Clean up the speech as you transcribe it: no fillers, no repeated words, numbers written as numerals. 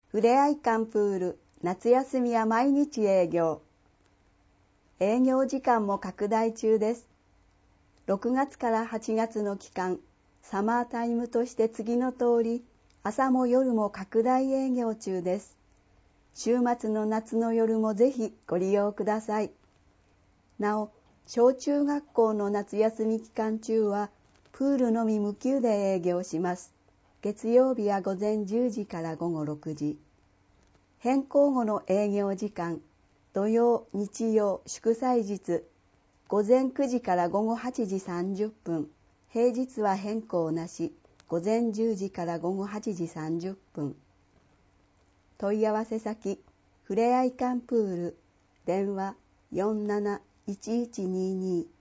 ふれあい館プール夏休みは毎日営業。営業時間も拡大中です。6月から8月の期間、サマータイムとして次の通り、朝も夜も拡大営業中です。週末の夏の夜もぜひご利用ください。なお、小中学校の夏休み期間中は、プールのみ無給で営業します。月曜日は午前10時から午後6時。変更後の営業時間、土曜、日曜、祝祭日、午前9時から午後8時30分、平日は変更なし、午前10時から午後8時30分。問い合わせ先、ふれあい館プール、電話47-1122